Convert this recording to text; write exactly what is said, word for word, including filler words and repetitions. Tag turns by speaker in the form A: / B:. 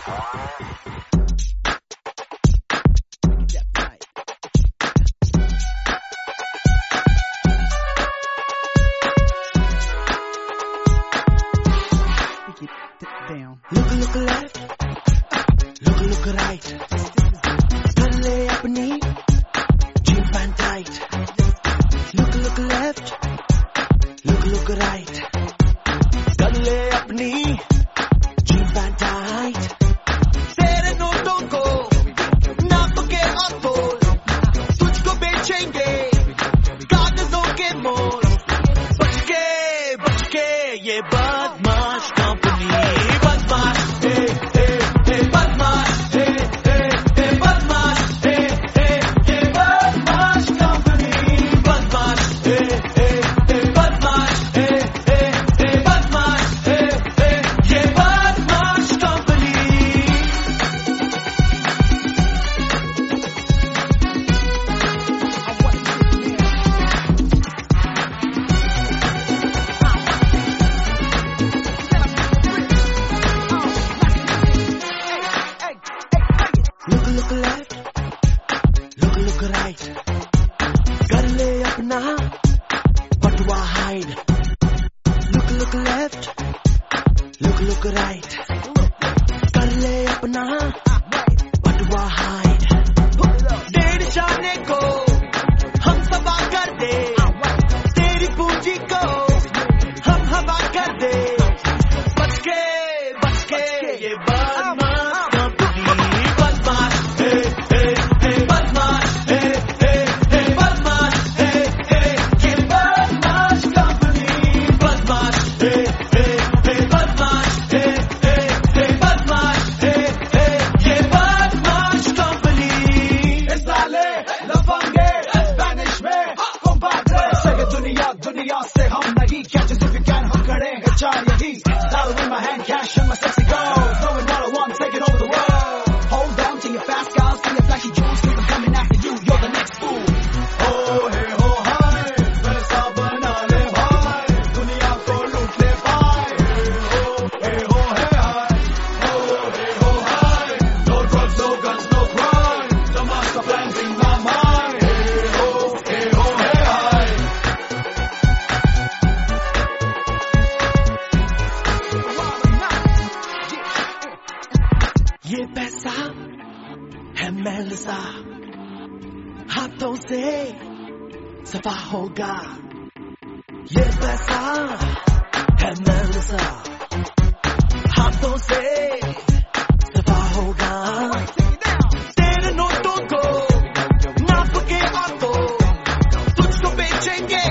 A: Down.
B: Look, look left, look, look right. कर ले अपनी jean pant tight. Look, look left, look, look right. कर ले अपनी jean pant tight. तेरे नोटों को नाप के और तोल, तुझको बेचेंगे कागजों के मोल. बच के, बच के ये बदमाश company. Look left, look, look right. कर ले अपना बटुआ hide. Look, look left, look, look right. कर ले अपना बटुआ hide. डेढ़ जाने को हम सबा कर दे, तेरी पूंजी को हम हवा कर दे. बच के, बच के ये बदमाश दुनिया से हम नहीं catch us if you can हम खड़े हैं चार यही. Dollar in my hand, cash in my sexy gold. Throwing all I want, taking over the world. Hold on to your fast cars, to your flashy jewels, 'cause I'm coming after you. You're the next fool. Oh hey ho hi, पैसा बना ले भाई, दुनिया को लूट ले भाई. Hey ho hey hi, oh hey ho hi. No drugs, no guns, no crime. The master plan's in my mind. Hey ho hey ho hey hi. ये पैसा है मैल सा, हाथों से सफा होगा. ये पैसा है मैल सा, हाथों से सफा होगा. तेरे नोटों को नाप के और तो तुझको बेचेंगे